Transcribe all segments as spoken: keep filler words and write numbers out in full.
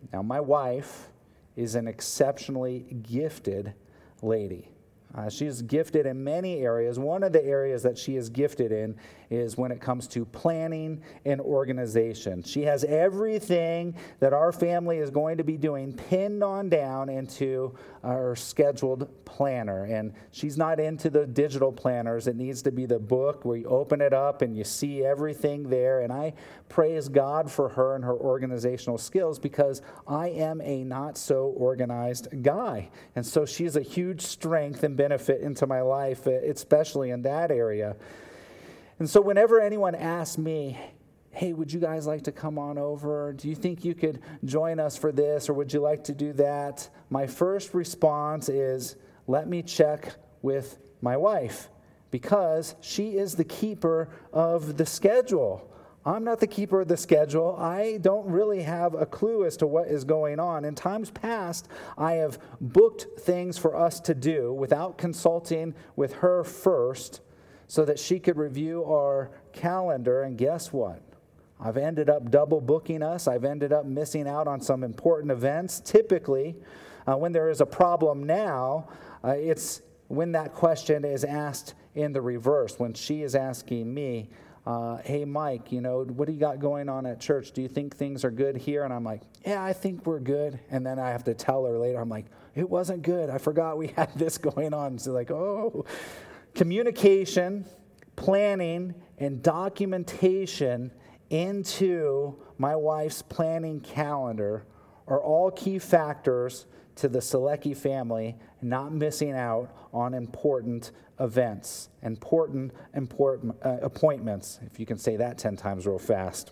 Now, my wife is an exceptionally gifted lady. Uh, she is gifted in many areas. One of the areas that she is gifted in is when it comes to planning and organization. She has everything that our family is going to be doing pinned on down into our scheduled planner. And she's not into the digital planners. It needs to be the book where you open it up and you see everything there. And I praise God for her and her organizational skills because I am a not so organized guy. And so she's a huge strength and benefit into my life, especially in that area. And so whenever anyone asks me, hey, would you guys like to come on over? Do you think you could join us for this, or would you like to do that? My first response is, let me check with my wife, because she is the keeper of the schedule. I'm not the keeper of the schedule. I don't really have a clue as to what is going on. In times past, I have booked things for us to do without consulting with her first so that she could review our calendar. And guess what? I've ended up double booking us. I've ended up missing out on some important events. Typically, uh, when there is a problem now, uh, it's when that question is asked in the reverse, when she is asking me, Uh, hey, Mike, you know, what do you got going on at church? Do you think things are good here? And I'm like, yeah, I think we're good. And then I have to tell her later, I'm like, it wasn't good. I forgot we had this going on. So like, oh, communication, planning, and documentation into my wife's planning calendar are all key factors to the Selecki family not missing out on important events, important, important uh, appointments, if you can say that ten times real fast.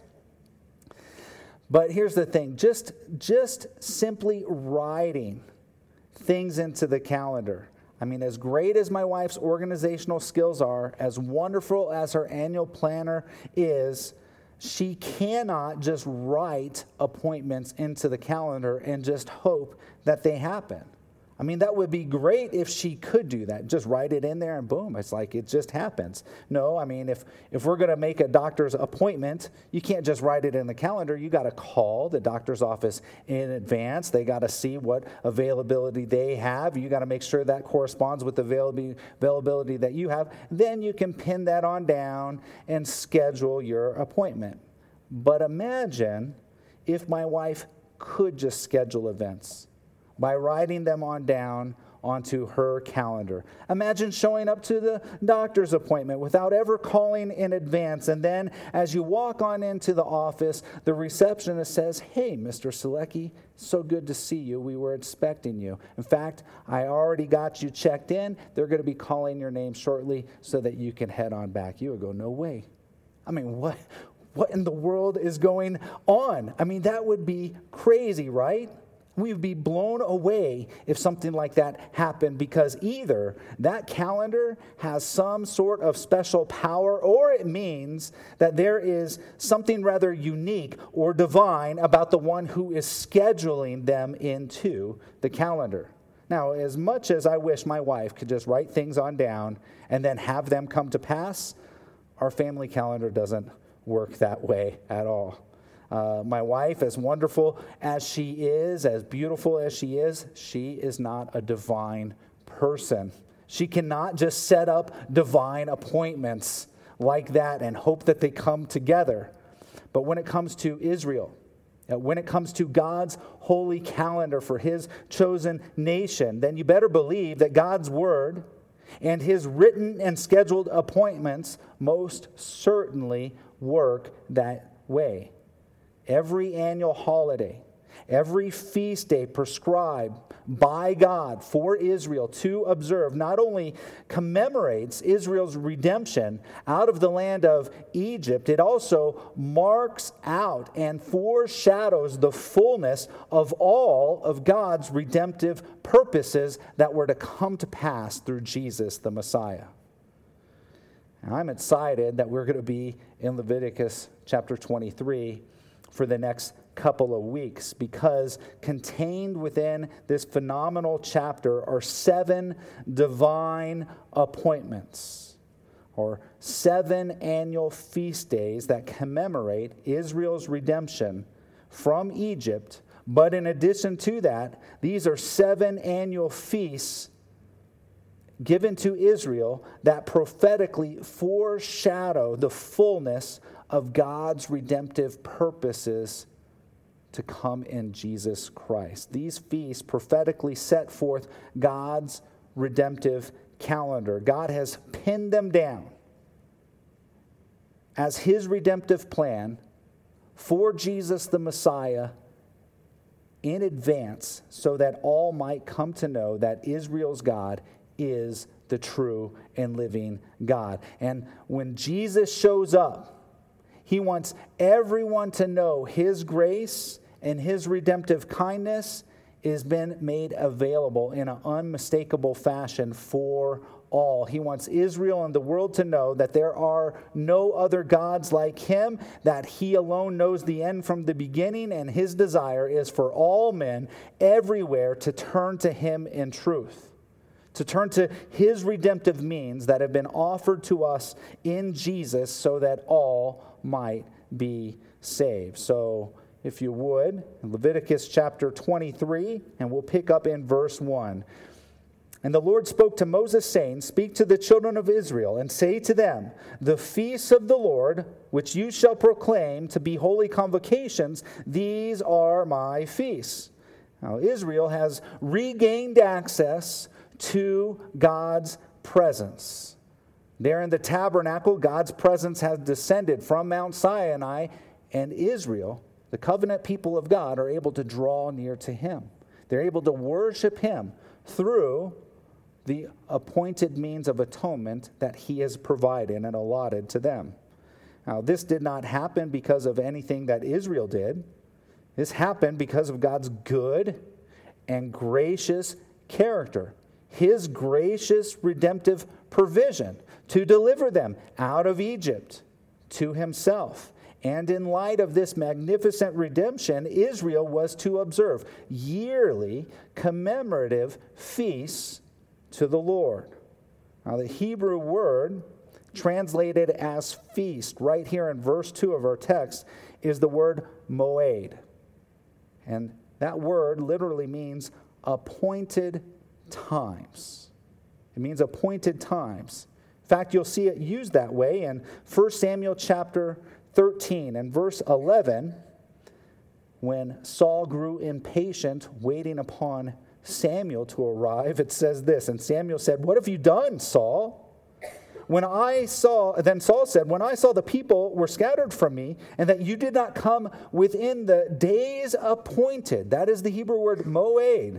But here's the thing, just, just simply writing things into the calendar. I mean, as great as my wife's organizational skills are, as wonderful as her annual planner is, she cannot just write appointments into the calendar and just hope that they happen. I mean, that would be great if she could do that. Just write it in there and boom, it's like it just happens. No, I mean, if, if we're going to make a doctor's appointment, you can't just write it in the calendar. You got to call the doctor's office in advance. They got to see what availability they have. You got to make sure that corresponds with the availability, availability that you have. Then you can pin that on down and schedule your appointment. But imagine if my wife could just schedule events by writing them on down onto her calendar. Imagine showing up to the doctor's appointment without ever calling in advance, and then as you walk on into the office, the receptionist says, hey, Mister Selecki, so good to see you. We were expecting you. In fact, I already got you checked in. They're going to be calling your name shortly so that you can head on back. You would go, no way. I mean, what, what in the world is going on? I mean, that would be crazy, right? We would be blown away if something like that happened, because either that calendar has some sort of special power, or it means that there is something rather unique or divine about the one who is scheduling them into the calendar. Now, as much as I wish my wife could just write things on down and then have them come to pass, our family calendar doesn't work that way at all. Uh, my wife, as wonderful as she is, as beautiful as she is, she is not a divine person. She cannot just set up divine appointments like that and hope that they come together. But when it comes to Israel, uh, when it comes to God's holy calendar for his chosen nation, then you better believe that God's word and his written and scheduled appointments most certainly work that way. Every annual holiday, every feast day prescribed by God for Israel to observe not only commemorates Israel's redemption out of the land of Egypt, it also marks out and foreshadows the fullness of all of God's redemptive purposes that were to come to pass through Jesus the Messiah. And I'm excited that we're going to be in Leviticus chapter twenty-three for the next couple of weeks, because contained within this phenomenal chapter are seven divine appointments, or seven annual feast days that commemorate Israel's redemption from Egypt But in addition to that, these are seven annual feasts given to Israel that prophetically foreshadow the fullness of God's redemptive purposes to come in Jesus Christ. These feasts prophetically set forth God's redemptive calendar. God has pinned them down as his redemptive plan for Jesus the Messiah in advance, so that all might come to know that Israel's God is the true and living God. And when Jesus shows up, he wants everyone to know his grace and his redemptive kindness has been made available in an unmistakable fashion for all. He wants Israel and the world to know that there are no other gods like him, that he alone knows the end from the beginning, and his desire is for all men everywhere to turn to him in truth, to turn to his redemptive means that have been offered to us in Jesus so that all might be saved. So if you would, in Leviticus chapter twenty-three, and we'll pick up in verse one. And the Lord spoke to Moses, saying, Speak to the children of Israel, and say to them, The feasts of the Lord, which you shall proclaim to be holy convocations, these are my feasts. Now Israel has regained access to God's presence. There in the tabernacle, God's presence has descended from Mount Sinai, and Israel, the covenant people of God, are able to draw near to him. They're able to worship him through the appointed means of atonement that he has provided and allotted to them. Now, this did not happen because of anything that Israel did. This happened because of God's good and gracious character, his gracious redemptive provision to deliver them out of Egypt to himself. And in light of this magnificent redemption, Israel was to observe yearly commemorative feasts to the Lord. Now, the Hebrew word translated as feast right here in verse two of our text is the word moed. And that word literally means appointed times. It means appointed times. In fact, you'll see it used that way in First Samuel chapter thirteen and verse eleven, when Saul grew impatient waiting upon Samuel to arrive. It says this, and Samuel said, What have you done, Saul? When I saw, then Saul said, When I saw the people were scattered from me, and that you did not come within the days appointed, that is the Hebrew word moed.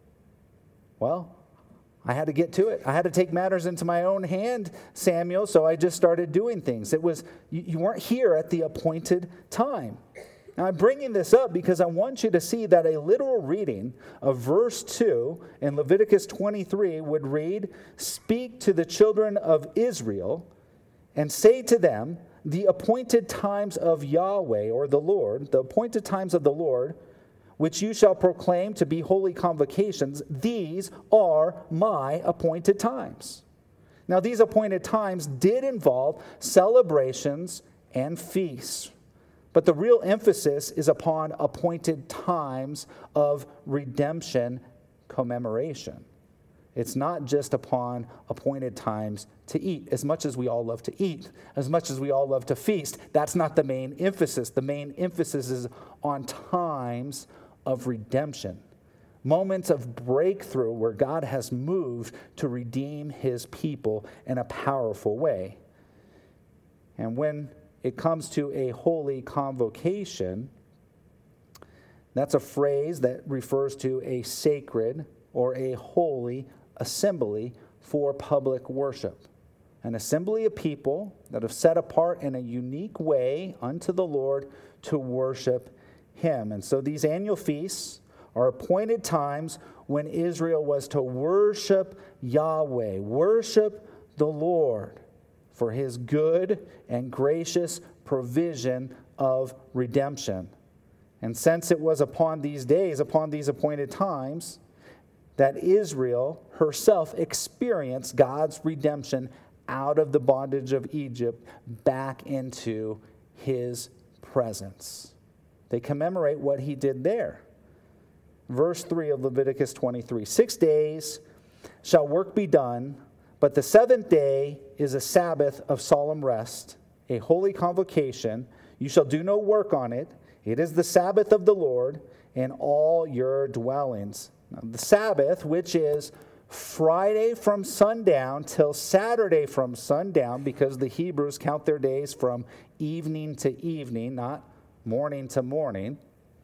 Well, I had to get to it. I had to take matters into my own hand, Samuel, so I just started doing things. It was, you, you weren't here at the appointed time. Now, I'm bringing this up because I want you to see that a literal reading of verse two in Leviticus twenty-three would read, Speak to the children of Israel and say to them, the appointed times of Yahweh, or the Lord, the appointed times of the Lord, which you shall proclaim to be holy convocations, these are my appointed times. Now, these appointed times did involve celebrations and feasts, but the real emphasis is upon appointed times of redemption commemoration. It's not just upon appointed times to eat. As much as we all love to eat, as much as we all love to feast, that's not the main emphasis. The main emphasis is on times of redemption, moments of breakthrough where God has moved to redeem his people in a powerful way. And when it comes to a holy convocation, that's a phrase that refers to a sacred or a holy assembly for public worship. An assembly of people that have set apart in a unique way unto the Lord to worship him. And so these annual feasts are appointed times when Israel was to worship Yahweh, worship the Lord for his good and gracious provision of redemption. And since it was upon these days, upon these appointed times, that Israel herself experienced God's redemption out of the bondage of Egypt back into his presence. They commemorate what he did there. verse three of Leviticus twenty-three. Six days shall work be done, but the seventh day is a Sabbath of solemn rest, a holy convocation. You shall do no work on it. It is the Sabbath of the Lord in all your dwellings. Now, the Sabbath, which is Friday from sundown till Saturday from sundown, because the Hebrews count their days from evening to evening, not morning to morning.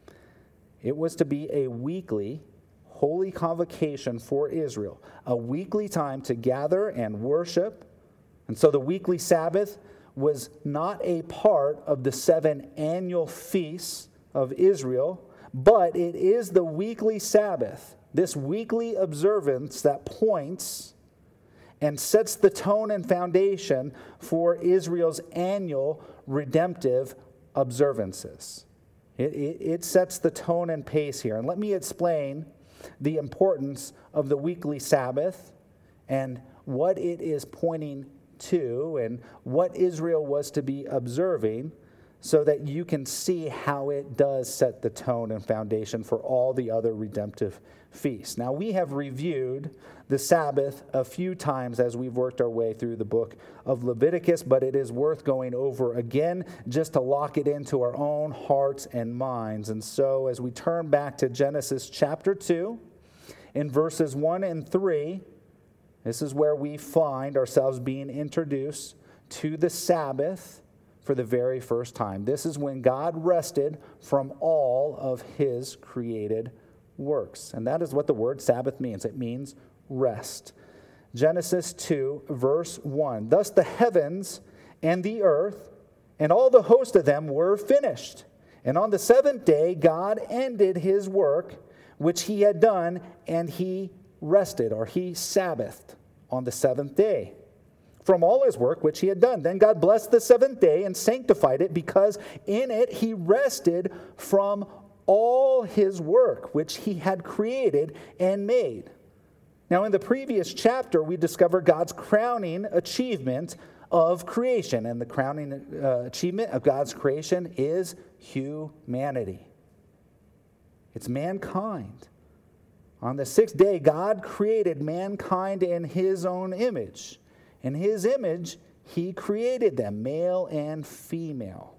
It was to be a weekly holy convocation for Israel, a weekly time to gather and worship. And so the weekly Sabbath was not a part of the seven annual feasts of Israel, but it is the weekly Sabbath, this weekly observance that points and sets the tone and foundation for Israel's annual redemptive observances. It, it, it sets the tone and pace here. And let me explain the importance of the weekly Sabbath and what it is pointing to and what Israel was to be observing, so that you can see how it does set the tone and foundation for all the other redemptive feasts. Now, we have reviewed the Sabbath a few times as we've worked our way through the book of Leviticus, but it is worth going over again just to lock it into our own hearts and minds. And so as we turn back to Genesis chapter two, in verses one and three, this is where we find ourselves being introduced to the Sabbath for the very first time. This is when God rested from all of his created works. And that is what the word Sabbath means. It means rest. Genesis two, verse one. Thus the heavens and the earth and all the host of them were finished. And on the seventh day God ended his work which he had done, and he rested, or he Sabbathed on the seventh day from all his work which he had done. Then God blessed the seventh day and sanctified it, because in it he rested from all his work which he had created and made. Now, in the previous chapter, we discovered God's crowning achievement of creation. And the crowning uh, achievement of God's creation is humanity. It's mankind. On the sixth day, God created mankind in his own image. In his image, he created them, male and female.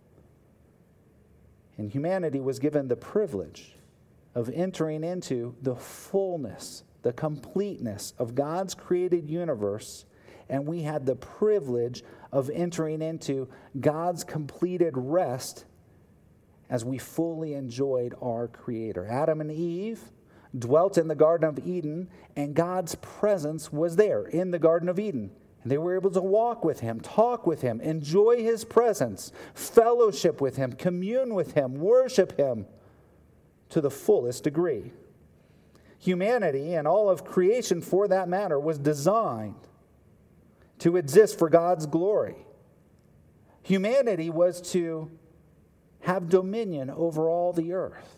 And humanity was given the privilege of entering into the fullness, the completeness of God's created universe, and we had the privilege of entering into God's completed rest as we fully enjoyed our Creator. Adam and Eve dwelt in the Garden of Eden, and God's presence was there in the Garden of Eden. And they were able to walk with him, talk with him, enjoy his presence, fellowship with him, commune with him, worship him to the fullest degree. Humanity, and all of creation for that matter, was designed to exist for God's glory. Humanity was to have dominion over all the earth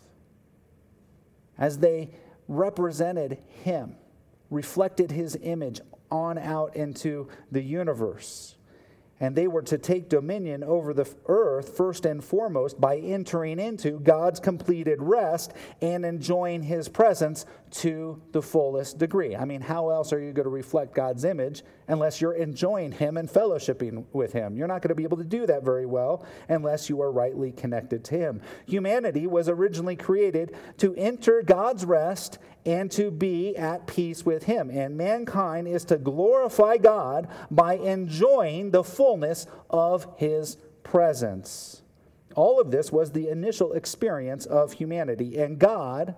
as they represented him, reflected his image on out into the universe. And they were to take dominion over the earth first and foremost by entering into God's completed rest and enjoying his presence to the fullest degree. I mean, how else are you going to reflect God's image unless you're enjoying him and fellowshipping with him? You're not going to be able to do that very well unless you are rightly connected to him. Humanity was originally created to enter God's rest and to be at peace with him. And mankind is to glorify God by enjoying the fullness of his presence. All of this was the initial experience of humanity. And God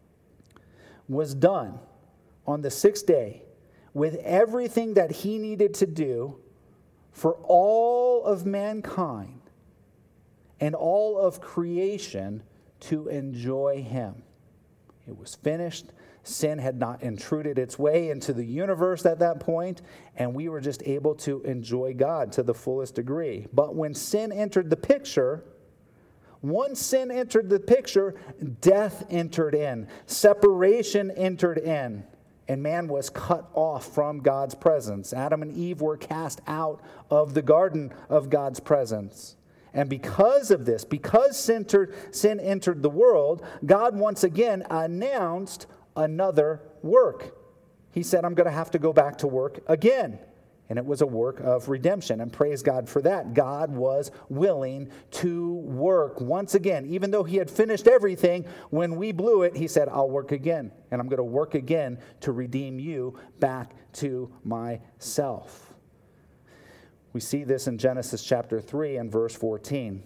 was done on the sixth day with everything that he needed to do for all of mankind and all of creation to enjoy him. It was finished. Sin had not intruded its way into the universe at that point, and we were just able to enjoy God to the fullest degree. But when sin entered the picture, once sin entered the picture, death entered in, separation entered in, and man was cut off from God's presence. Adam and Eve were cast out of the garden of God's presence. And because of this, because sin entered, sin entered the world, God once again announced another work. He said, I'm going to have to go back to work again. And it was a work of redemption. And praise God for that. God was willing to work once again. Even though he had finished everything, when we blew it, he said, I'll work again. And I'm going to work again to redeem you back to myself. We see this in Genesis chapter three and verse fourteen.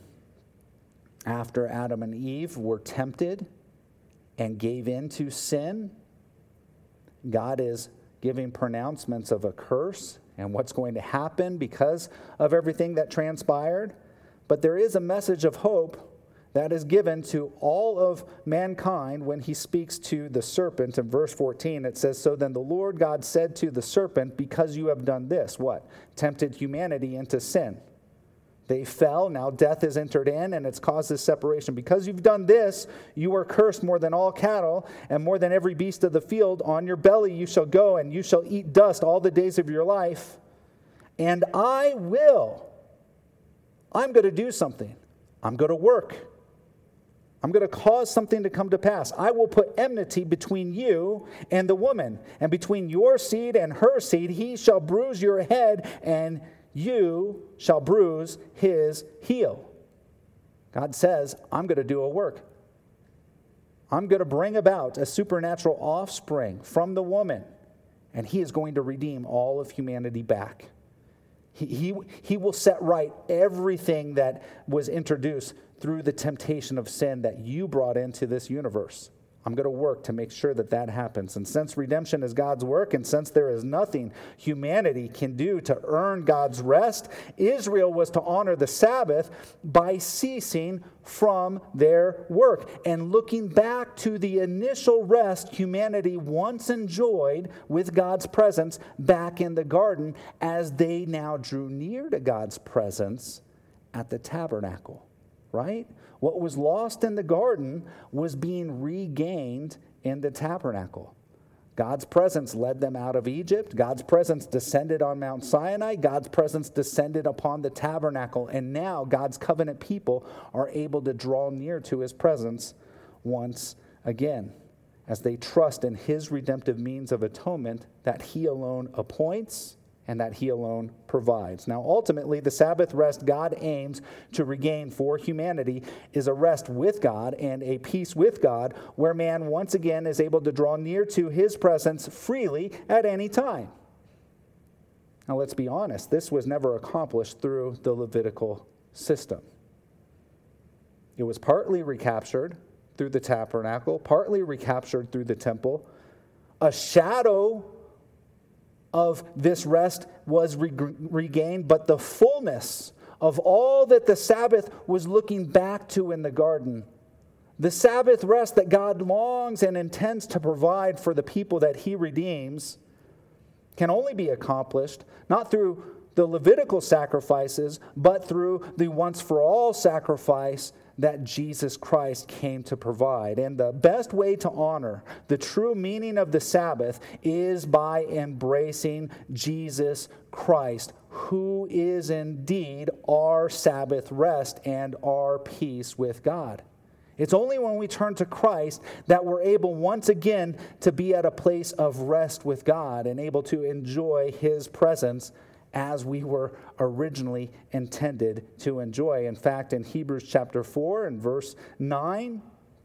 After Adam and Eve were tempted and gave in to sin, God is giving pronouncements of a curse and what's going to happen because of everything that transpired. But there is a message of hope that is given to all of mankind when he speaks to the serpent. In verse fourteen, it says, So then the Lord God said to the serpent, because you have done this, what? Tempted humanity into sin. They fell, now death has entered in, and it's caused this separation. Because you've done this, you are cursed more than all cattle, and more than every beast of the field. On your belly you shall go, and you shall eat dust all the days of your life. And I will. I'm going to do something. I'm going to work. I'm going to cause something to come to pass. I will put enmity between you and the woman, and between your seed and her seed. He shall bruise your head, and you shall bruise his heel. God says, I'm going to do a work. I'm going to bring about a supernatural offspring from the woman, and he is going to redeem all of humanity back. He, he, he will set right everything that was introduced through the temptation of sin that you brought into this universe. I'm going to work to make sure that that happens. And since redemption is God's work, and since there is nothing humanity can do to earn God's rest, Israel was to honor the Sabbath by ceasing from their work and looking back to the initial rest humanity once enjoyed with God's presence back in the garden as they now drew near to God's presence at the tabernacle, right? What was lost in the garden was being regained in the tabernacle. God's presence led them out of Egypt. God's presence descended on Mount Sinai. God's presence descended upon the tabernacle. And now God's covenant people are able to draw near to his presence once again as they trust in his redemptive means of atonement that he alone appoints and that he alone provides. Now, ultimately, the Sabbath rest God aims to regain for humanity is a rest with God and a peace with God, where man once again is able to draw near to his presence freely at any time. Now, let's be honest, this was never accomplished through the Levitical system. It was partly recaptured through the tabernacle, partly recaptured through the temple. A shadow of this rest was re- regained, but the fullness of all that the Sabbath was looking back to in the garden, the Sabbath rest that God longs and intends to provide for the people that he redeems, can only be accomplished not through the Levitical sacrifices, but through the once-for-all sacrifice that Jesus Christ came to provide. And the best way to honor the true meaning of the Sabbath is by embracing Jesus Christ, who is indeed our Sabbath rest and our peace with God. It's only when we turn to Christ that we're able once again to be at a place of rest with God and able to enjoy his presence as we were originally intended to enjoy. In fact, in Hebrews chapter four and verse nine,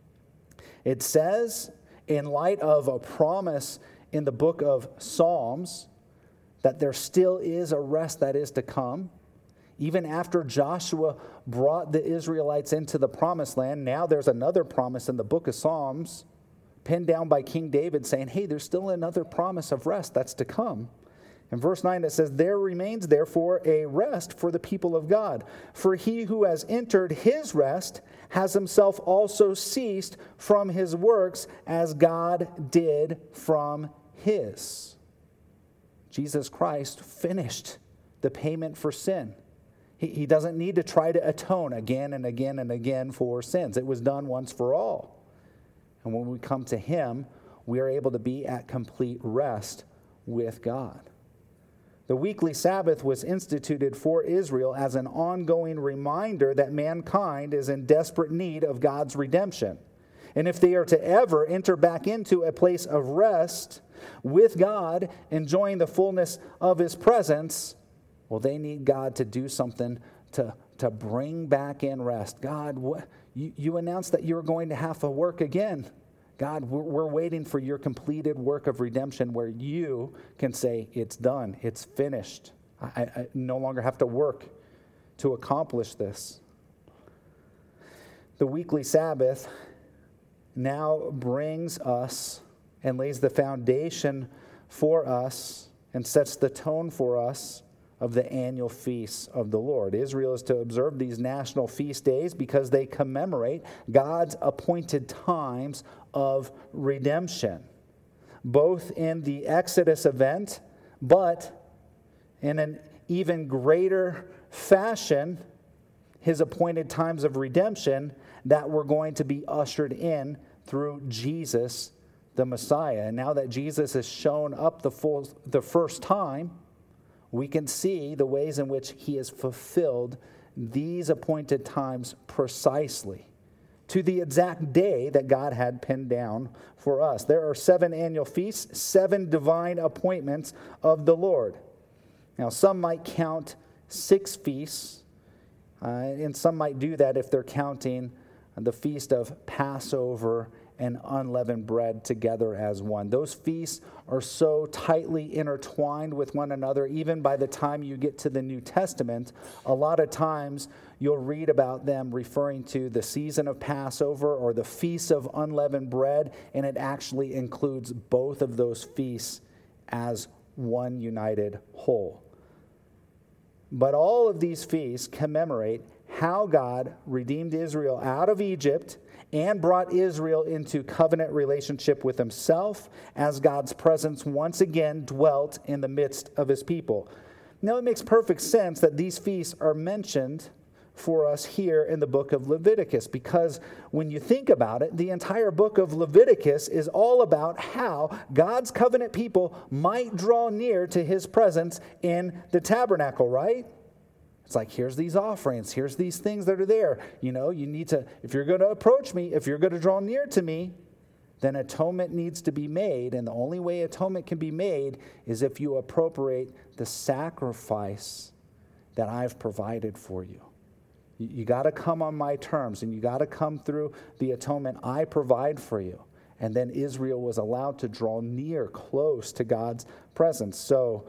it says, in light of a promise in the book of Psalms, that there still is a rest that is to come. Even after Joshua brought the Israelites into the promised land, now there's another promise in the book of Psalms, pinned down by King David, saying, hey, there's still another promise of rest that's to come. In verse nine, it says, there remains therefore a rest for the people of God. For he who has entered his rest has himself also ceased from his works as God did from his. Jesus Christ finished the payment for sin. He, he doesn't need to try to atone again and again and again for sins. It was done once for all. And when we come to him, we are able to be at complete rest with God. The weekly Sabbath was instituted for Israel as an ongoing reminder that mankind is in desperate need of God's redemption. And if they are to ever enter back into a place of rest with God, enjoying the fullness of His presence, well, they need God to do something to, to bring back in rest. God, what, you, you announced that you were going to have to work again. God, we're, we're waiting for your completed work of redemption where you can say, it's done, it's finished. I, I no longer have to work to accomplish this. The weekly Sabbath now brings us and lays the foundation for us and sets the tone for us of the annual feasts of the Lord. Israel is to observe these national feast days because they commemorate God's appointed times of redemption, both in the Exodus event, but in an even greater fashion, His appointed times of redemption that were going to be ushered in through Jesus, the Messiah. And now that Jesus has shown up the full, the first time, we can see the ways in which He has fulfilled these appointed times precisely to the exact day that God had pinned down for us. There are seven annual feasts, seven divine appointments of the Lord. Now, some might count six feasts, uh, and some might do that if they're counting the feast of Passover and unleavened bread together as one. Those feasts are so tightly intertwined with one another, even by the time you get to the New Testament, a lot of times you'll read about them referring to the season of Passover or the feast of unleavened bread, and it actually includes both of those feasts as one united whole. But all of these feasts commemorate how God redeemed Israel out of Egypt and brought Israel into covenant relationship with Himself as God's presence once again dwelt in the midst of His people. Now, it makes perfect sense that these feasts are mentioned for us here in the book of Leviticus, because when you think about it, the entire book of Leviticus is all about how God's covenant people might draw near to His presence in the tabernacle, right? It's like, here's these offerings, here's these things that are there. You know, you need to, if you're going to approach me, if you're going to draw near to me, then atonement needs to be made. And the only way atonement can be made is if you appropriate the sacrifice that I've provided for you. You, you got to come on my terms, and you got to come through the atonement I provide for you. And then Israel was allowed to draw near, close to God's presence. So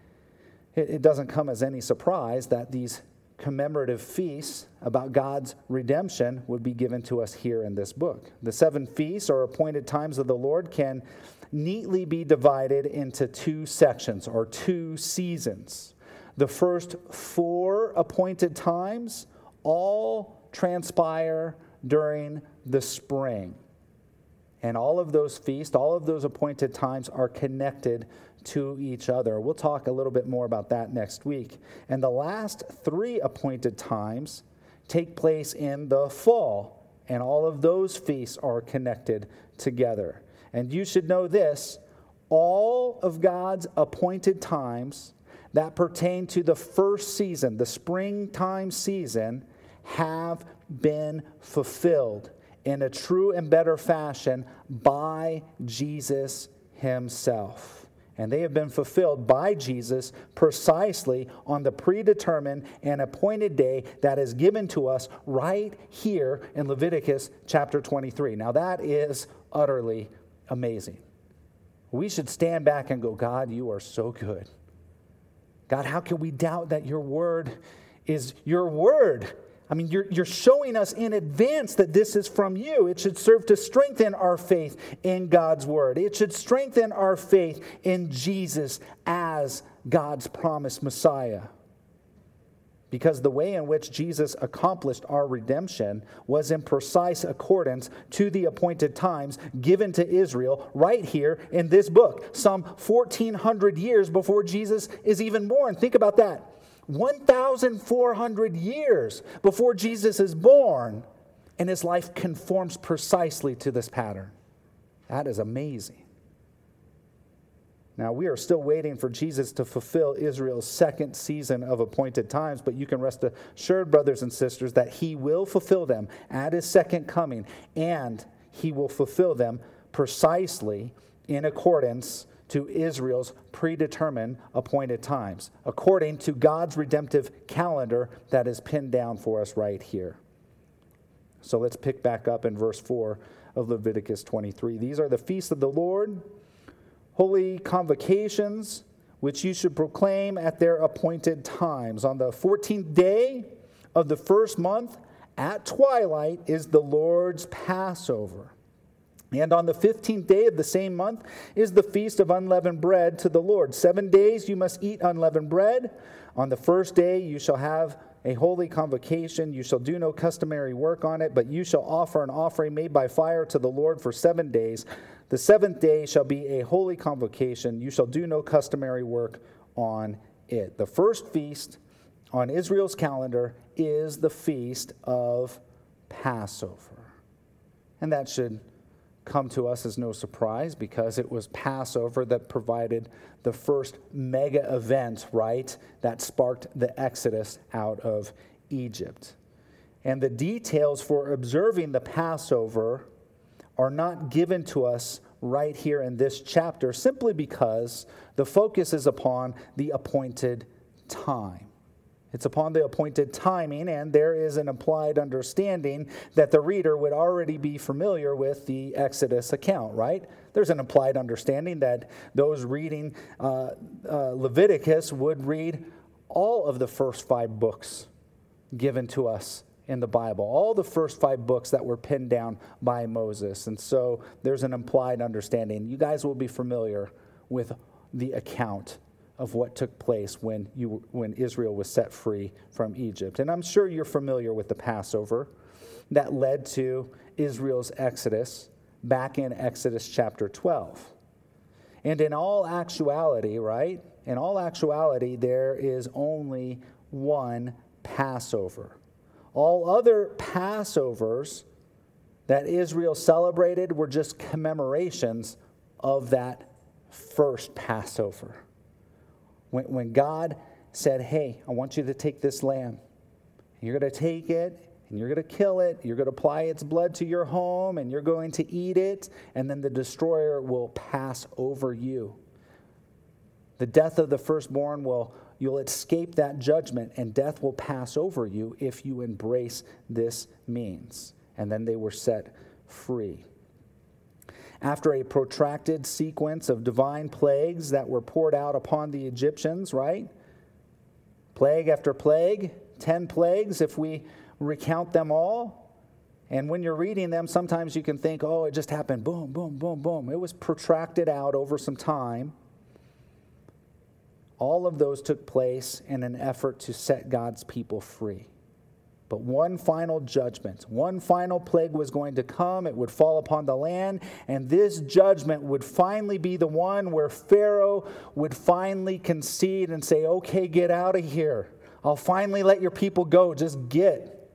it doesn't come as any surprise that these commemorative feasts about God's redemption would be given to us here in this book. The seven feasts, or appointed times of the Lord, can neatly be divided into two sections or two seasons. The first four appointed times all transpire during the spring. And all of those feasts, all of those appointed times are connected to each other. We'll talk a little bit more about that next week. And the last three appointed times take place in the fall, and all of those feasts are connected together. And you should know this, all of God's appointed times that pertain to the first season, the springtime season, have been fulfilled in a true and better fashion by Jesus Himself. And they have been fulfilled by Jesus precisely on the predetermined and appointed day that is given to us right here in Leviticus chapter twenty-three. Now that is utterly amazing. We should stand back and go, God, you are so good. God, how can we doubt that your word is your word? I mean, you're, you're showing us in advance that this is from you. It should serve to strengthen our faith in God's word. It should strengthen our faith in Jesus as God's promised Messiah. Because the way in which Jesus accomplished our redemption was in precise accordance to the appointed times given to Israel right here in this book, some fourteen hundred years before Jesus is even born. Think about that. one thousand four hundred years before Jesus is born, and His life conforms precisely to this pattern. That is amazing. Now, we are still waiting for Jesus to fulfill Israel's second season of appointed times, but you can rest assured, brothers and sisters, that he will fulfill them at his second coming, and he will fulfill them precisely in accordance to Israel's predetermined appointed times, according to God's redemptive calendar that is pinned down for us right here. So let's pick back up in verse four of Leviticus twenty-three. These are the feasts of the Lord, holy convocations, which you should proclaim at their appointed times. On the fourteenth day of the first month, at twilight, is the Lord's Passover. And on the fifteenth day of the same month is the feast of unleavened bread to the Lord. Seven days you must eat unleavened bread. On the first day you shall have a holy convocation. You shall do no customary work on it, but you shall offer an offering made by fire to the Lord for seven days. The seventh day shall be a holy convocation. You shall do no customary work on it. The first feast on Israel's calendar is the feast of Passover. And that should come to us as no surprise, because it was Passover that provided the first mega event, right, that sparked the Exodus out of Egypt. And the details for observing the Passover are not given to us right here in this chapter, simply because the focus is upon the appointed time. It's upon the appointed timing, and there is an implied understanding that the reader would already be familiar with the Exodus account, right? There's an implied understanding that those reading uh, uh, Leviticus would read all of the first five books given to us in the Bible, all the first five books that were pinned down by Moses. And so there's an implied understanding. You guys will be familiar with the account of what took place when you when Israel was set free from Egypt. And I'm sure you're familiar with the Passover that led to Israel's exodus back in Exodus chapter twelve. And in all actuality, right, in all actuality, there is only one Passover. All other Passovers that Israel celebrated were just commemorations of that first Passover. When, when God said, hey, I want you to take this lamb. You're going to take it, and you're going to kill it. You're going to apply its blood to your home, and you're going to eat it, and then the destroyer will pass over you. The death of the firstborn will, you'll escape that judgment, and death will pass over you if you embrace this means. And then they were set free. After a protracted sequence of divine plagues that were poured out upon the Egyptians, right? Plague after plague, ten plagues if we recount them all. And when you're reading them, sometimes you can think, oh, it just happened, boom, boom, boom, boom. It was protracted out over some time. All of those took place in an effort to set God's people free. But one final judgment, one final plague was going to come. It would fall upon the land, and this judgment would finally be the one where Pharaoh would finally concede and say, okay, get out of here. I'll finally let your people go. Just get.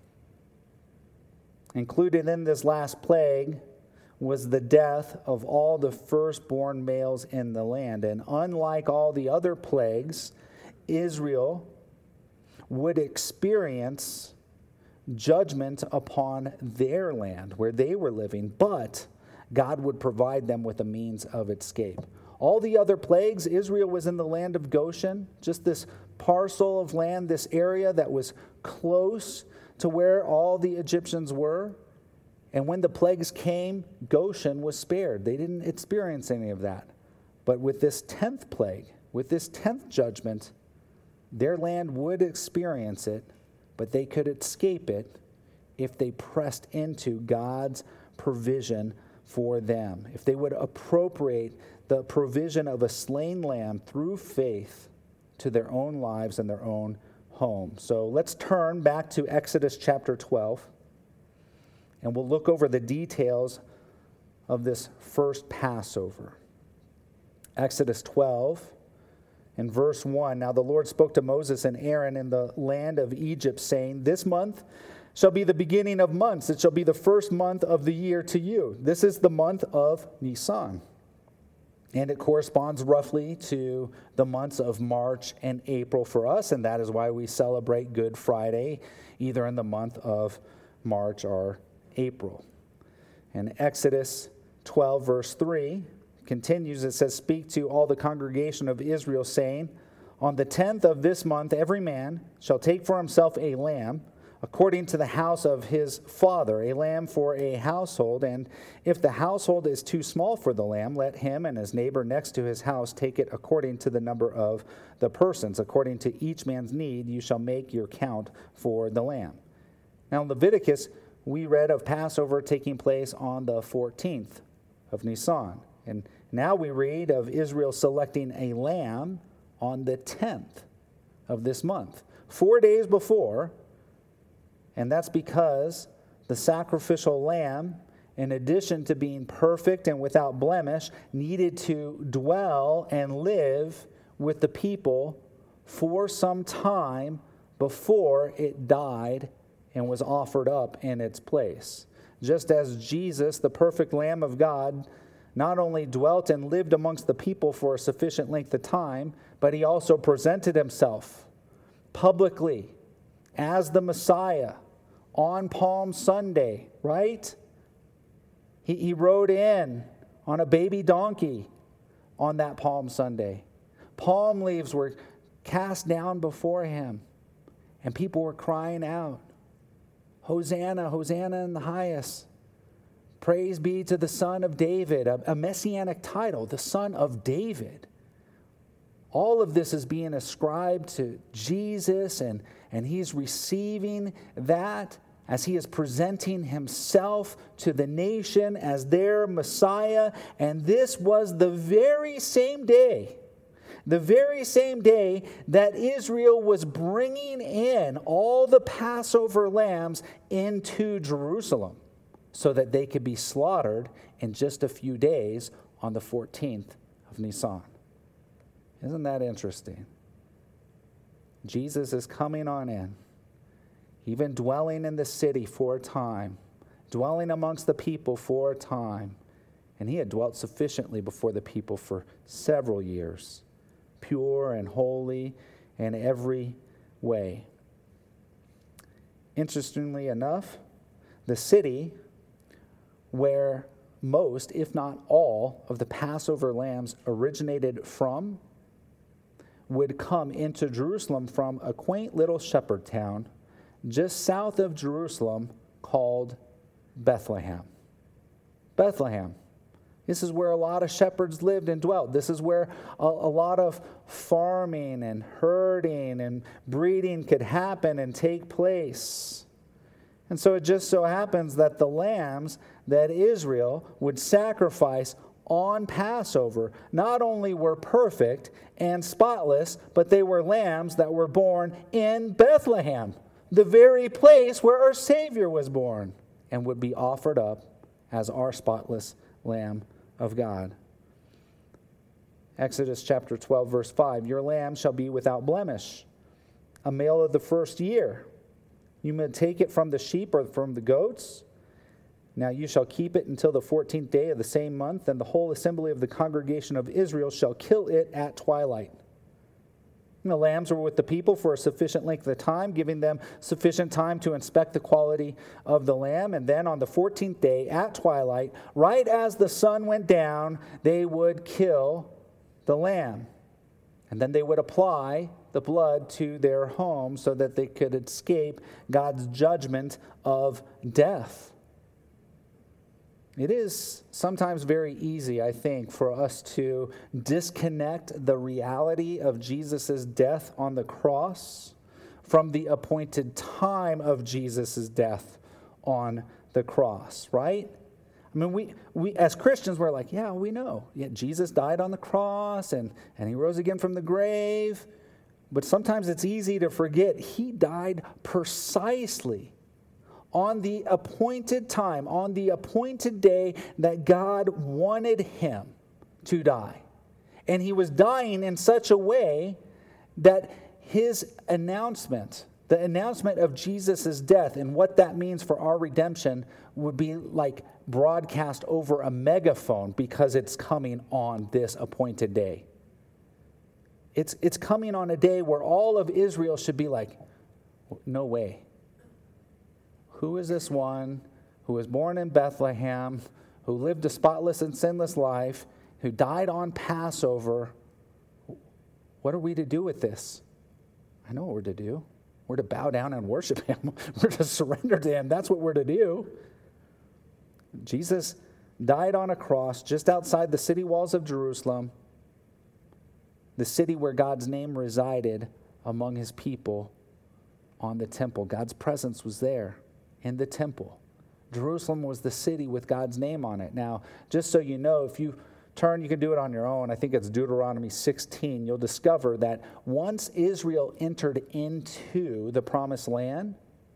Included in this last plague was the death of all the firstborn males in the land. And unlike all the other plagues, Israel would experience judgment upon their land where they were living, but God would provide them with a means of escape. All the other plagues, Israel was in the land of Goshen, just this parcel of land, this area that was close to where all the Egyptians were. And when the plagues came, Goshen was spared. They didn't experience any of that. But with this tenth plague, with this tenth judgment, their land would experience it, but they could escape it if they pressed into God's provision for them. If they would appropriate the provision of a slain lamb through faith to their own lives and their own home. So let's turn back to Exodus chapter twelve, and we'll look over the details of this first Passover. Exodus twelve. In verse one, now the Lord spoke to Moses and Aaron in the land of Egypt, saying, this month shall be the beginning of months. It shall be the first month of the year to you. This is the month of Nisan. And it corresponds roughly to the months of March and April for us, and that is why we celebrate Good Friday, either in the month of March or April. And Exodus twelve, verse three, continues. It says, "Speak to all the congregation of Israel, saying, on the tenth of this month every man shall take for himself a lamb, according to the house of his father, a lamb for a household. And if the household is too small for the lamb, let him and his neighbor next to his house take it according to the number of the persons. According to each man's need, you shall make your count for the lamb." Now in Leviticus, we read of Passover taking place on the fourteenth of Nisan. And now we read of Israel selecting a lamb on the tenth of this month, four days before. And that's because the sacrificial lamb, in addition to being perfect and without blemish, needed to dwell and live with the people for some time before it died and was offered up in its place. Just as Jesus, the perfect Lamb of God, not only dwelt and lived amongst the people for a sufficient length of time, but he also presented himself publicly as the Messiah on Palm Sunday, right? He, he rode in on a baby donkey on that Palm Sunday. Palm leaves were cast down before him, and people were crying out, "Hosanna, Hosanna in the highest. Praise be to the Son of David," a, a messianic title, the Son of David. All of this is being ascribed to Jesus, and, and he's receiving that as he is presenting himself to the nation as their Messiah. And this was the very same day, the very same day that Israel was bringing in all the Passover lambs into Jerusalem so that they could be slaughtered in just a few days on the fourteenth of Nisan. Isn't that interesting? Jesus is coming on in, even dwelling in the city for a time, dwelling amongst the people for a time. And he had dwelt sufficiently before the people for several years, pure and holy in every way. Interestingly enough, the city where most, if not all, of the Passover lambs originated from would come into Jerusalem from a quaint little shepherd town just south of Jerusalem called Bethlehem. Bethlehem. This is where a lot of shepherds lived and dwelt. This is where a, a lot of farming and herding and breeding could happen and take place. And so it just so happens that the lambs that Israel would sacrifice on Passover not only were perfect and spotless, but they were lambs that were born in Bethlehem, the very place where our Savior was born, and would be offered up as our spotless Lamb of God. Exodus chapter twelve, verse five, "Your lamb shall be without blemish, a male of the first year. You may take it from the sheep or from the goats. Now you shall keep it until the fourteenth day of the same month, and the whole assembly of the congregation of Israel shall kill it at twilight." And the lambs were with the people for a sufficient length of time, giving them sufficient time to inspect the quality of the lamb. And then on the fourteenth day at twilight, right as the sun went down, they would kill the lamb. And then they would apply the blood to their home so that they could escape God's judgment of death. It is sometimes very easy, I think, for us to disconnect the reality of Jesus' death on the cross from the appointed time of Jesus' death on the cross, right? I mean, we, we as Christians, we're like, yeah, we know. Yeah, Jesus died on the cross and, and he rose again from the grave. But sometimes it's easy to forget he died precisely on the appointed time, on the appointed day that God wanted him to die. And he was dying in such a way that his announcement, the announcement of Jesus' death and what that means for our redemption, would be like broadcast over a megaphone because it's coming on this appointed day. It's, it's coming on a day where all of Israel should be like, no way. Who is this one who was born in Bethlehem, who lived a spotless and sinless life, who died on Passover? What are we to do with this? I know what we're to do. We're to bow down and worship him. We're to surrender to him. That's what we're to do. Jesus died on a cross just outside the city walls of Jerusalem, the city where God's name resided among his people on the temple. God's presence was there in the temple. Jerusalem was the city with God's name on it. Now, just so you know, if you turn, you can do it on your own. I think it's Deuteronomy sixteen. You'll discover that once Israel entered into the promised land,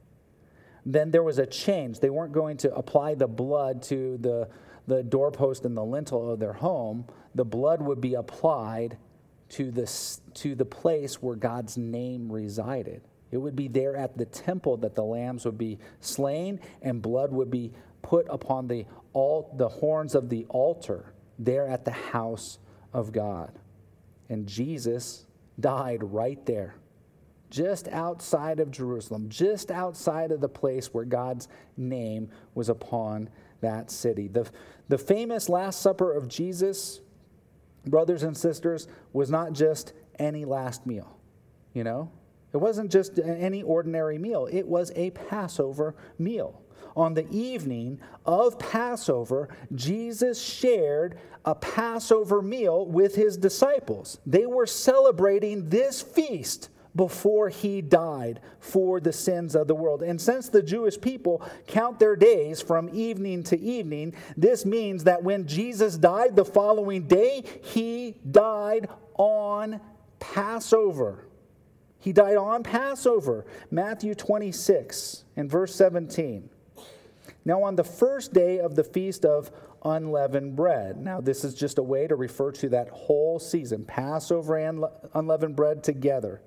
then there was a change. They weren't going to apply the blood to the, the doorpost and the lintel of their home. The blood would be applied to the, to the place where God's name resided. It would be there at the temple that the lambs would be slain and blood would be put upon the, all, the horns of the altar there at the house of God. And Jesus died right there, just outside of Jerusalem, just outside of the place where God's name was upon that city. The, the famous Last Supper of Jesus, brothers and sisters, was not just any last meal, you know? It wasn't just any ordinary meal. It was a Passover meal. On the evening of Passover, Jesus shared a Passover meal with his disciples. They were celebrating this feast before he died for the sins of the world. And since the Jewish people count their days from evening to evening, this means that when Jesus died the following day, he died on Passover. He died on Passover. Matthew twenty-six and verse seventeen. Now on the first day of the feast of unleavened bread. Now this is just a way to refer to that whole season, Passover and unleavened bread together.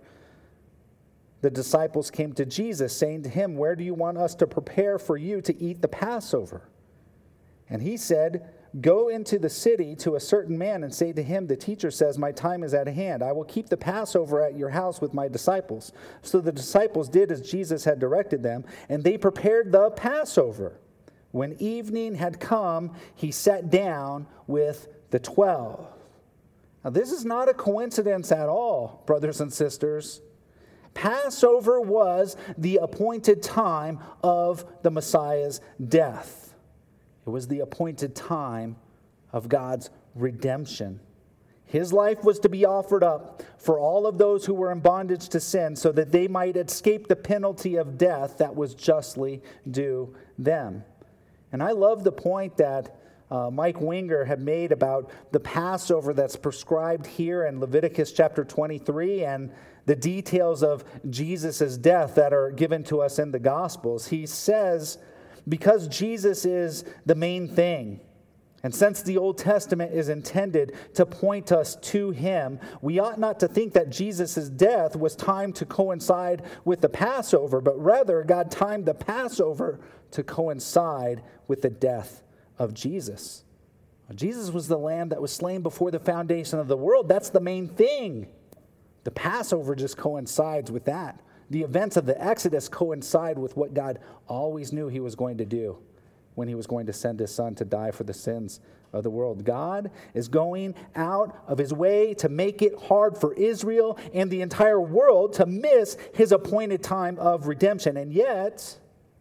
The disciples came to Jesus, saying to him, "Where do you want us to prepare for you to eat the Passover?" And he said, "Go into the city to a certain man and say to him, the teacher says, my time is at hand. I will keep the Passover at your house with my disciples." So the disciples did as Jesus had directed them, and they prepared the Passover. When evening had come, he sat down with the twelve. Now this is not a coincidence at all, brothers and sisters. Passover was the appointed time of the Messiah's death. It was the appointed time of God's redemption. His life was to be offered up for all of those who were in bondage to sin so that they might escape the penalty of death that was justly due them. And I love the point that uh, Mike Winger had made about the Passover that's prescribed here in Leviticus chapter twenty-three and the details of Jesus' death that are given to us in the Gospels. He says, because Jesus is the main thing, and since the Old Testament is intended to point us to him, we ought not to think that Jesus' death was timed to coincide with the Passover, but rather God timed the Passover to coincide with the death of Jesus. Jesus was the lamb that was slain before the foundation of the world. That's the main thing. The Passover just coincides with that. The events of the Exodus coincide with what God always knew he was going to do when he was going to send his son to die for the sins of the world. God is going out of his way to make it hard for Israel and the entire world to miss his appointed time of redemption. And yet,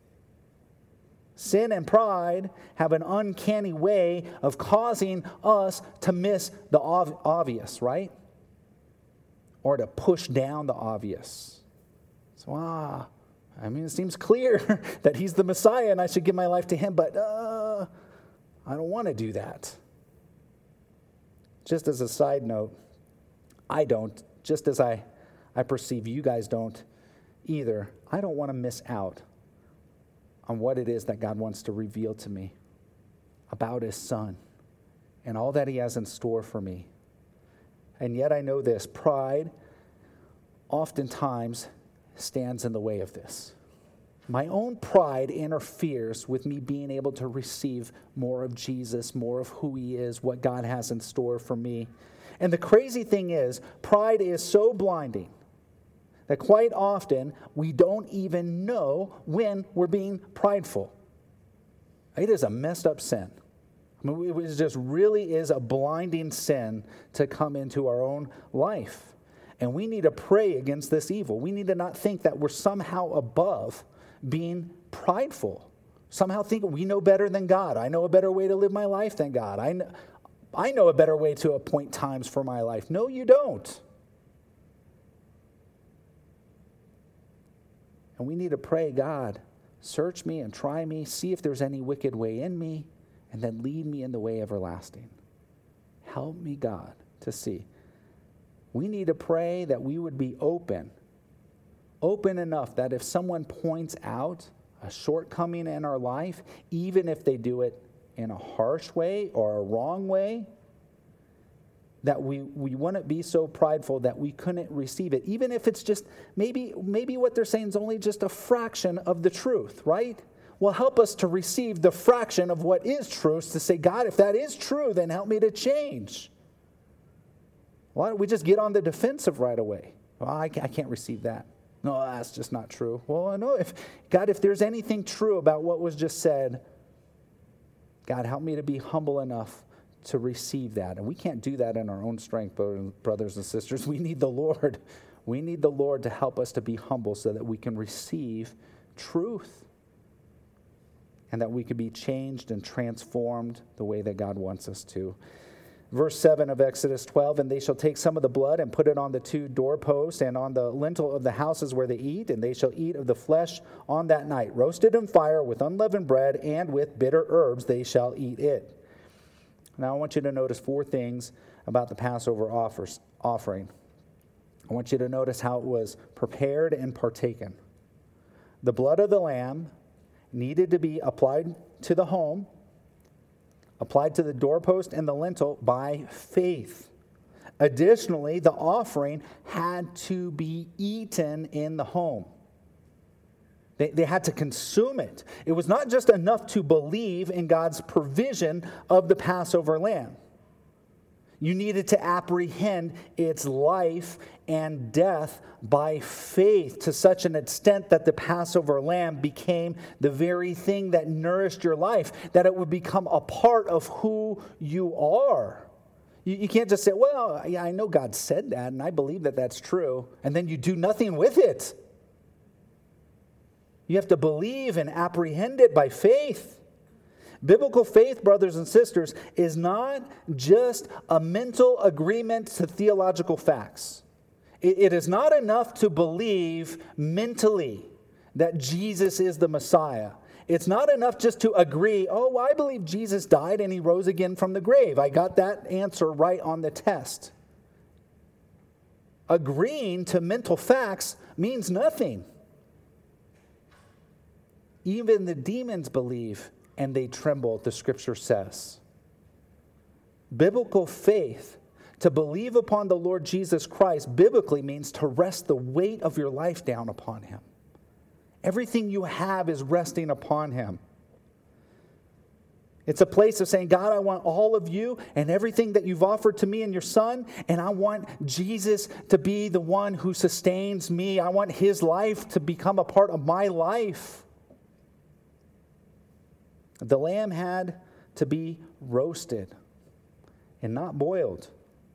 sin and pride have an uncanny way of causing us to miss the ov- obvious, right? Or to push down the obvious. So, ah, I mean, it seems clear that he's the Messiah and I should give my life to him, but uh, I don't want to do that. Just as a side note, I don't, just as I, I perceive you guys don't either, I don't want to miss out on what it is that God wants to reveal to me about his son and all that he has in store for me. And yet I know this, pride oftentimes stands in the way of this. My own pride interferes with me being able to receive more of Jesus, more of who he is, what God has in store for me. And the crazy thing is, pride is so blinding that quite often we don't even know when we're being prideful. It is a messed up sin. I mean, it just really is a blinding sin to come into our own life. And we need to pray against this evil. We need to not think that we're somehow above being prideful. Somehow think we know better than God. I know a better way to live my life than God. I know, I know a better way to appoint times for my life. No, you don't. And we need to pray, God, search me and try me, see if there's any wicked way in me, and then lead me in the way everlasting. Help me, God, to see. We need to pray that we would be open, open enough that if someone points out a shortcoming in our life, even if they do it in a harsh way or a wrong way, that we, we wouldn't be so prideful that we couldn't receive it. Even if it's just, maybe, maybe what they're saying is only just a fraction of the truth, right? Well, help us to receive the fraction of what is truth, to say, God, if that is true, then help me to change. Why don't we just get on the defensive right away? Well, I can't, I can't receive that. No, that's just not true. Well, no, if God, if there's anything true about what was just said, God, help me to be humble enough to receive that. And we can't do that in our own strength, brothers and sisters. We need the Lord. We need the Lord to help us to be humble so that we can receive truth and that we can be changed and transformed the way that God wants us to. Verse seven of Exodus twelve, and they shall take some of the blood and put it on the two doorposts and on the lintel of the houses where they eat, and they shall eat of the flesh on that night. Roasted in fire with unleavened bread and with bitter herbs they shall eat it. Now I want you to notice four things about the Passover offers, offering. I want you to notice how it was prepared and partaken. The blood of the lamb needed to be applied to the home, applied to the doorpost and the lintel by faith. Additionally, the offering had to be eaten in the home. They, they had to consume it. It was not just enough to believe in God's provision of the Passover lamb. You needed to apprehend its life and death by faith to such an extent that the Passover lamb became the very thing that nourished your life, that it would become a part of who you are. You, you can't just say, well, yeah, I know God said that, and I believe that that's true, and then you do nothing with it. You have to believe and apprehend it by faith. Biblical faith, brothers and sisters, is not just a mental agreement to theological facts. It, it is not enough to believe mentally that Jesus is the Messiah. It's not enough just to agree, oh, I believe Jesus died and he rose again from the grave. I got that answer right on the test. Agreeing to mental facts means nothing. Even the demons believe and they tremble, the scripture says. Biblical faith, to believe upon the Lord Jesus Christ, biblically means to rest the weight of your life down upon him. Everything you have is resting upon him. It's a place of saying, God, I want all of you and everything that you've offered to me and your son, and I want Jesus to be the one who sustains me. I want his life to become a part of my life. The lamb had to be roasted and not boiled.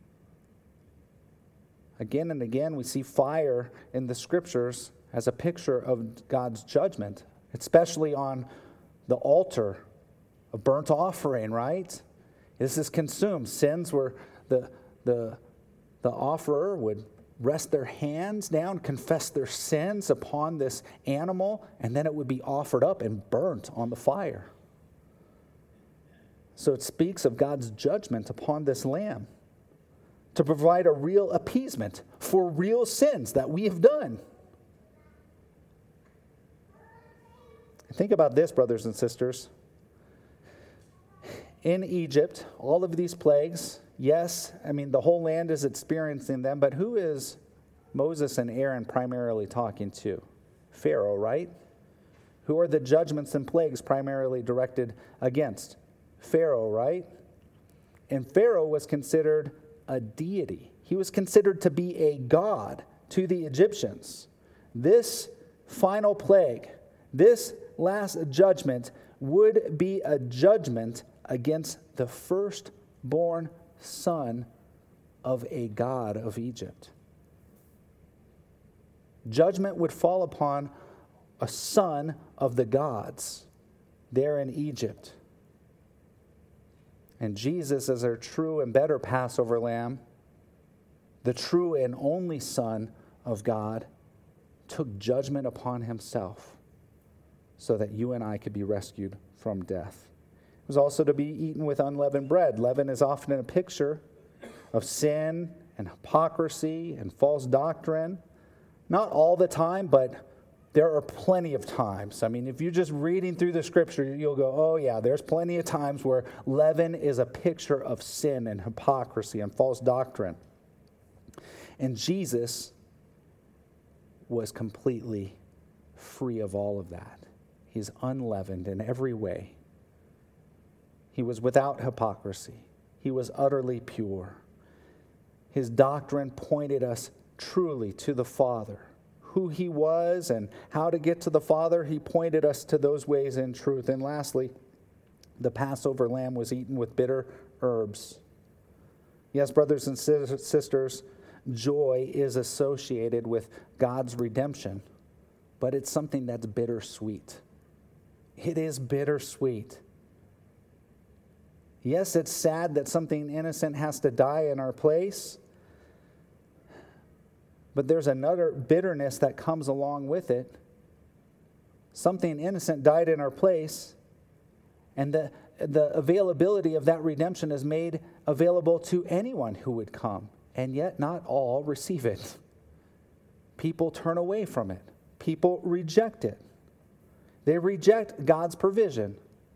Again and again, we see fire in the scriptures as a picture of God's judgment, especially on the altar of burnt offering, right? This is consumed. Sins were the, the, the offerer would rest their hands down, confess their sins upon this animal, and then it would be offered up and burnt on the fire. So it speaks of God's judgment upon this lamb to provide a real appeasement for real sins that we have done. Think about this, brothers and sisters. In Egypt, all of these plagues, yes, I mean, the whole land is experiencing them, but who is Moses and Aaron primarily talking to? Pharaoh, right? Who are the judgments and plagues primarily directed against? Pharaoh, right? And Pharaoh was considered a deity. He was considered to be a god to the Egyptians. This final plague, this last judgment, would be a judgment against the firstborn son of a god of Egypt. Judgment would fall upon a son of the gods there in Egypt. And Jesus, as our true and better Passover lamb, the true and only Son of God, took judgment upon himself so that you and I could be rescued from death. It was also to be eaten with unleavened bread. Leaven is often a picture of sin and hypocrisy and false doctrine. Not all the time, but there are plenty of times. I mean, if you're just reading through the scripture, you'll go, oh yeah, there's plenty of times where leaven is a picture of sin and hypocrisy and false doctrine. And Jesus was completely free of all of that. He's unleavened in every way. He was without hypocrisy. He was utterly pure. His doctrine pointed us truly to the Father. Who he was and how to get to the Father, he pointed us to those ways in truth. And lastly, the Passover lamb was eaten with bitter herbs. Yes, brothers and sisters, joy is associated with God's redemption, but it's something that's bittersweet. It is bittersweet. Yes, it's sad that something innocent has to die in our place, but there's another bitterness that comes along with it. Something innocent died in our place, and the, the availability of that redemption is made available to anyone who would come, and yet not all receive it. People turn away from it. People reject it. They reject God's provision.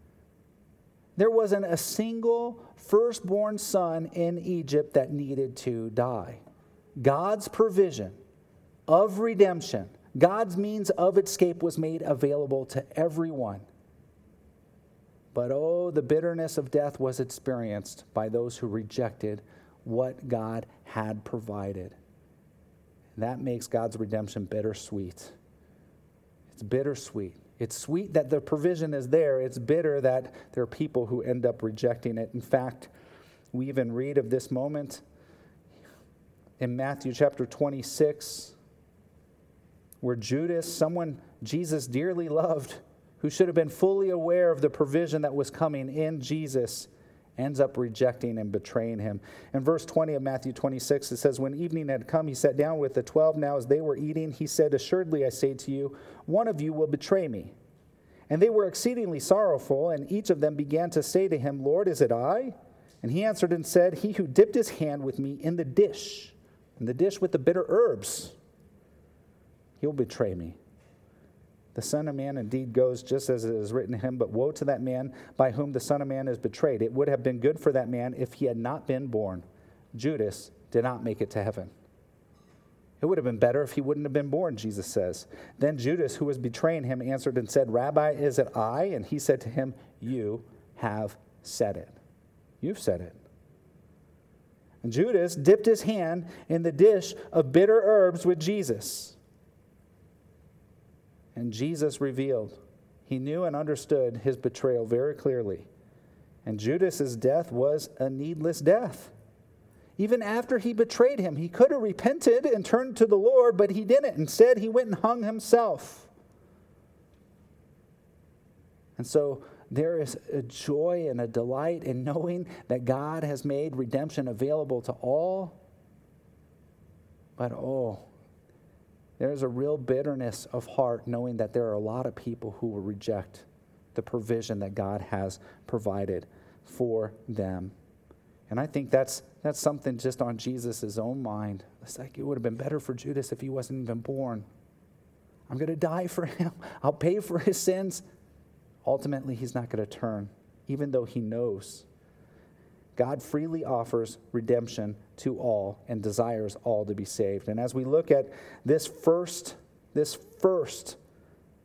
There wasn't a single firstborn son in Egypt that needed to die. God's provision of redemption, God's means of escape was made available to everyone. But oh, the bitterness of death was experienced by those who rejected what God had provided. And that makes God's redemption bittersweet. It's bittersweet. It's sweet that the provision is there. It's bitter that there are people who end up rejecting it. In fact, we even read of this moment in Matthew chapter twenty-six, where Judas, someone Jesus dearly loved, who should have been fully aware of the provision that was coming in Jesus, ends up rejecting and betraying him. In verse twenty of Matthew twenty-six, it says, when evening had come, he sat down with the twelve. Now as they were eating, he said, assuredly I say to you, one of you will betray me. And they were exceedingly sorrowful, and each of them began to say to him, Lord, is it I? And he answered and said, he who dipped his hand with me in the dish, in the dish with the bitter herbs, he'll betray me. The Son of Man indeed goes just as it is written to him, but woe to that man by whom the Son of Man is betrayed. It would have been good for that man if he had not been born. Judas did not make it to heaven. It would have been better if he wouldn't have been born, Jesus says. Then Judas, who was betraying him, answered and said, Rabbi, is it I? And he said to him, you have said it. You've said it. And Judas dipped his hand in the dish of bitter herbs with Jesus. And Jesus revealed. He knew and understood his betrayal very clearly. And Judas's death was a needless death. Even after he betrayed him, he could have repented and turned to the Lord, but he didn't. Instead, he went and hung himself. And so there is a joy and a delight in knowing that God has made redemption available to all. But oh, there's a real bitterness of heart knowing that there are a lot of people who will reject the provision that God has provided for them. And I think that's that's something just on Jesus' own mind. It's like it would have been better for Judas if he wasn't even born. I'm going to die for him. I'll pay for his sins. Ultimately, he's not going to turn, even though he knows. God freely offers redemption to all and desires all to be saved. And as we look at this first, this first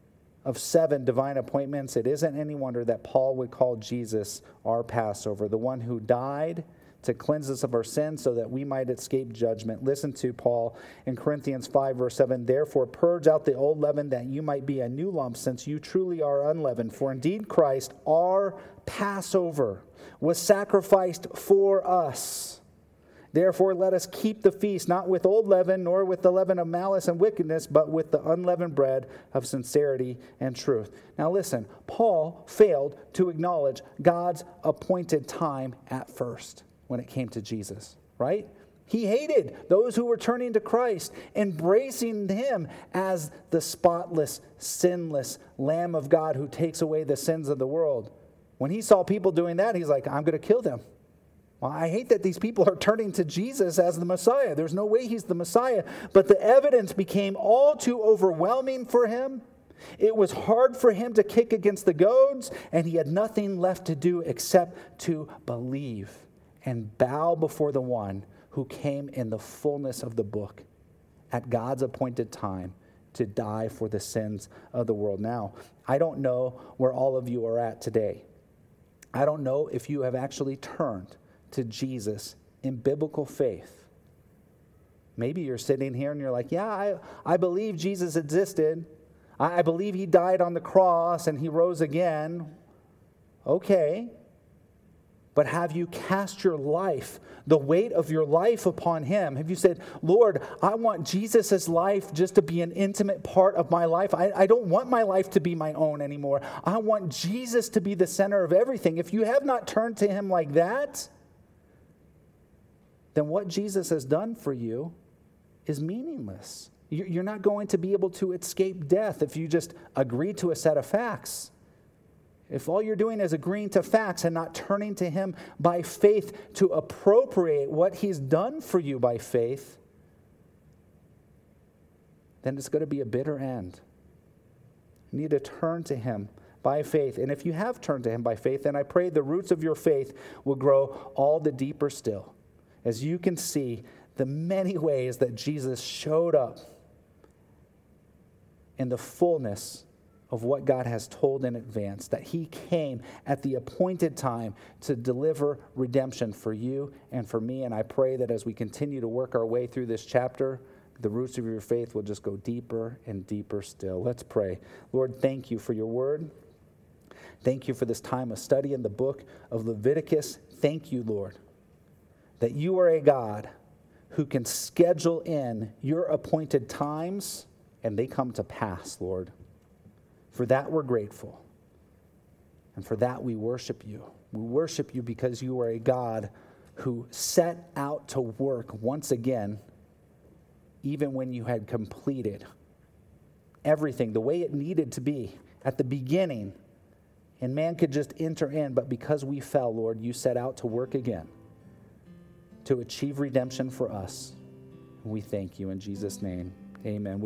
of seven divine appointments, it isn't any wonder that Paul would call Jesus our Passover, the one who died to cleanse us of our sins so that we might escape judgment. Listen to Paul in Corinthians five, verse seven. Therefore, purge out the old leaven that you might be a new lump, since you truly are unleavened. For indeed Christ, our Passover, was sacrificed for us. Therefore, let us keep the feast, not with old leaven, nor with the leaven of malice and wickedness, but with the unleavened bread of sincerity and truth. Now listen, Paul failed to acknowledge God's appointed time at first when it came to Jesus, right? He hated those who were turning to Christ, embracing him as the spotless, sinless Lamb of God who takes away the sins of the world. When he saw people doing that, he's like, I'm going to kill them. Well, I hate that these people are turning to Jesus as the Messiah. There's no way he's the Messiah. But the evidence became all too overwhelming for him. It was hard for him to kick against the goads, and he had nothing left to do except to believe and bow before the one who came in the fullness of the book at God's appointed time to die for the sins of the world. Now, I don't know where all of you are at today. I don't know if you have actually turned to Jesus in biblical faith. Maybe you're sitting here and you're like, yeah, I, I believe Jesus existed. I, I believe he died on the cross and he rose again. Okay. But have you cast your life, the weight of your life upon him? Have you said, Lord, I want Jesus' life just to be an intimate part of my life. I, I don't want my life to be my own anymore. I want Jesus to be the center of everything. If you have not turned to him like that, then what Jesus has done for you is meaningless. You're not going to be able to escape death if you just agree to a set of facts. If all you're doing is agreeing to facts and not turning to him by faith to appropriate what he's done for you by faith, then it's going to be a bitter end. You need to turn to him by faith. And if you have turned to him by faith, then I pray the roots of your faith will grow all the deeper still, as you can see the many ways that Jesus showed up in the fullness of what God has told in advance, that he came at the appointed time to deliver redemption for you and for me. And I pray that as we continue to work our way through this chapter, the roots of your faith will just go deeper and deeper still. Let's pray. Lord, thank you for your word. Thank you for this time of study in the book of Leviticus. Thank you, Lord, that you are a God who can schedule in your appointed times and they come to pass, Lord. For that we're grateful. And for that we worship you. We worship you because you are a God who set out to work once again, even when you had completed everything the way it needed to be at the beginning. And man could just enter in, but because we fell, Lord, you set out to work again to achieve redemption for us. We thank you in Jesus' name. Amen.